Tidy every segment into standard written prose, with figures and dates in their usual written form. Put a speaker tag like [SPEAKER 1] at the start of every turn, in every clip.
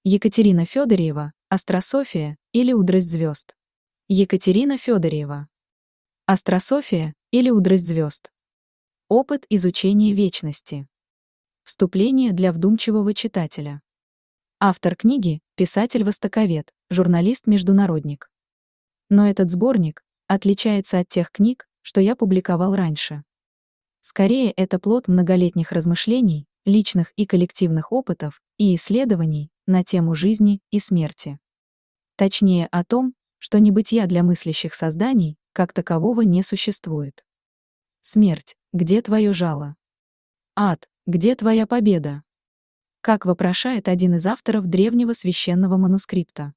[SPEAKER 1] Екатерина Федорьева, Астрософия или Удрость звезд. Екатерина Федорьева. Астрософия или Удрость звезд. Опыт изучения вечности. Вступление для вдумчивого читателя. Автор книги – писатель-востоковед, журналист-международник. Но этот сборник отличается от тех книг, что я публиковал раньше. Скорее, это плод многолетних размышлений, личных и коллективных опытов и исследований на тему жизни и смерти. Точнее, о том, что небытия для мыслящих созданий как такового не существует. Смерть, где твое жало? Ад, где твоя победа? Как вопрошает один из авторов древнего священного манускрипта.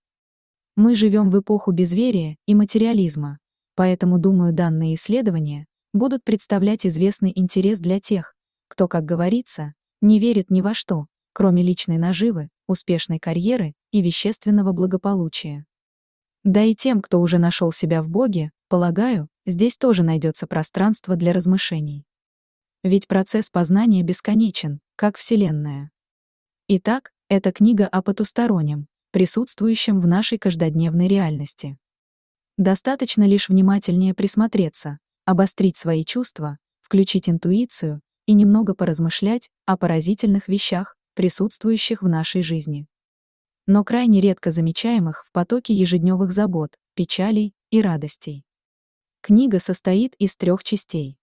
[SPEAKER 1] Мы живем в эпоху безверия и материализма, поэтому, думаю, данные исследования будут представлять известный интерес для тех, кто, как говорится, не верит ни во что, кроме личной наживы, успешной карьеры и вещественного благополучия. Да и тем, кто уже нашел себя в Боге, полагаю, здесь тоже найдется пространство для размышлений. Ведь процесс познания бесконечен, как Вселенная. Итак, это книга о потустороннем, присутствующем в нашей каждодневной реальности. Достаточно лишь внимательнее присмотреться, обострить свои чувства, включить интуицию и немного поразмышлять о поразительных вещах, присутствующих в нашей жизни, но крайне редко замечаемых в потоке ежедневных забот, печалей и радостей. Книга состоит из 3 частей.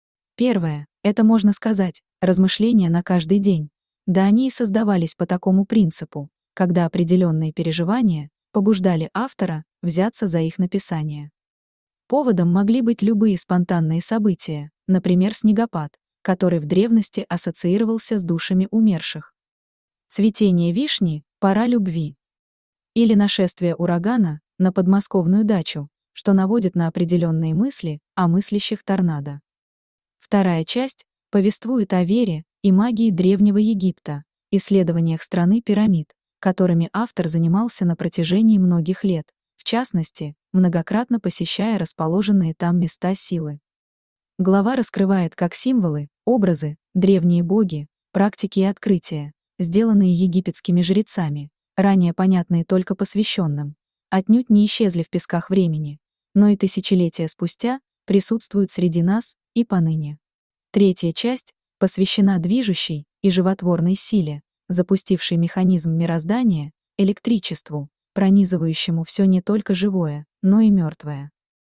[SPEAKER 1] Первая – это, можно сказать, размышления на каждый день, да они и создавались по такому принципу, когда определенные переживания побуждали автора взяться за их написание. Поводом могли быть любые спонтанные события, например, снегопад, который в древности ассоциировался с душами умерших. Цветение вишни – пора любви. Или нашествие урагана на подмосковную дачу, что наводит на определенные мысли о мыслящих торнадо. Вторая часть повествует о вере и магии Древнего Египта, исследованиях страны пирамид, которыми автор занимался на протяжении многих лет, в частности, многократно посещая расположенные там места силы. Глава раскрывает как символы, образы, древние боги, практики и открытия, сделанные египетскими жрецами, ранее понятные только посвященным, отнюдь не исчезли в песках времени, но и тысячелетия спустя присутствуют среди нас и поныне. Третья часть посвящена движущей и животворной силе, запустившей механизм мироздания, электричеству, пронизывающему все не только живое, но и мертвое.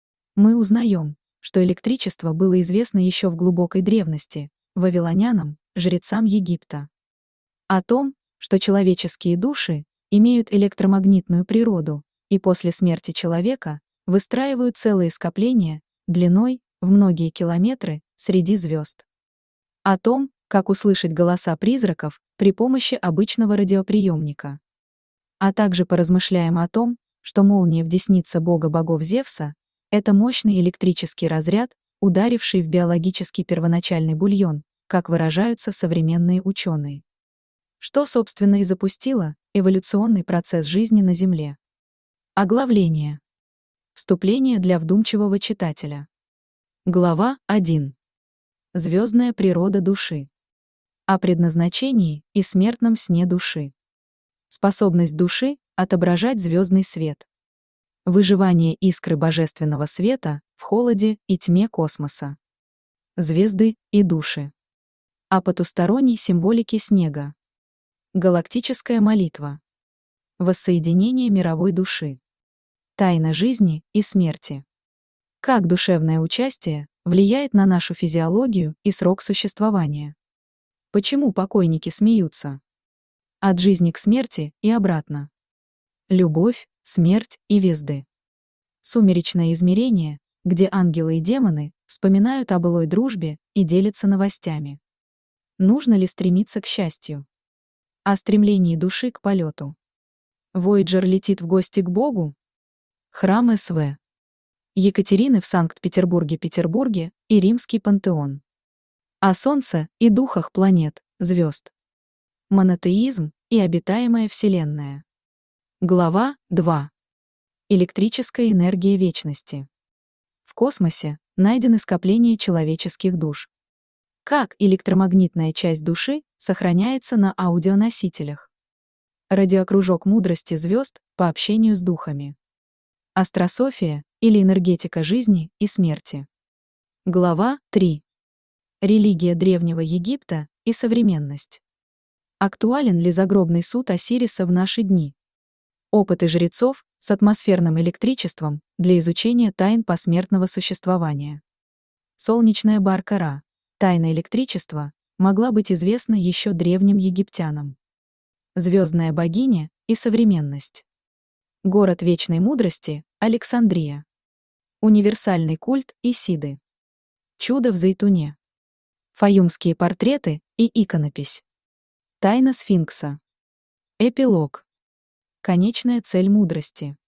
[SPEAKER 1] Мы узнаем, что электричество было известно еще в глубокой древности, вавилонянам, жрецам Египта. О том, что человеческие души имеют электромагнитную природу и после смерти человека выстраивают целые скопления длиной в многие километры среди звезд. О том, как услышать голоса призраков при помощи обычного радиоприемника. А также поразмышляем о том, что молния в деснице бога богов Зевса — это мощный электрический разряд, ударивший в биологический первоначальный бульон, как выражаются современные ученые. Что, собственно, и запустило эволюционный процесс жизни на Земле. Оглавление. Вступление для вдумчивого читателя. Глава 1. Звездная природа души. О предназначении и смертном сне души. Способность души отображать звездный свет. Выживание искры божественного света в холоде и тьме космоса. Звезды и души. О потусторонней символике снега. Галактическая молитва. Воссоединение мировой души. Тайна жизни и смерти. Как душевное участие влияет на нашу физиологию и срок существования. Почему покойники смеются? От жизни к смерти и обратно. Любовь, смерть и везды. Сумеречное измерение, где ангелы и демоны вспоминают о былой дружбе и делятся новостями. Нужно ли стремиться к счастью? О стремлении души к полету. Вояджер летит в гости к Богу? Храм СВ. Екатерины в Санкт-Петербурге и Римский пантеон. О Солнце и духах планет, звезд. Монотеизм и обитаемая Вселенная. Глава 2. Электрическая энергия вечности. В космосе найдены скопления человеческих душ. Как электромагнитная часть души сохраняется на аудионосителях. Радиокружок мудрости звезд по общению с духами. Астрософия или энергетика жизни и смерти. Глава 3. Религия Древнего Египта и современность. Актуален ли загробный суд Осириса в наши дни? Опыты жрецов с атмосферным электричеством для изучения тайн посмертного существования. Солнечная барка Ра. Тайна электричества могла быть известна еще древним египтянам. Звездная богиня и современность. Город вечной мудрости — Александрия. Универсальный культ Исиды. Чудо в Зайтуне. Фаюмские портреты и иконопись. Тайна сфинкса. Эпилог. Конечная цель мудрости.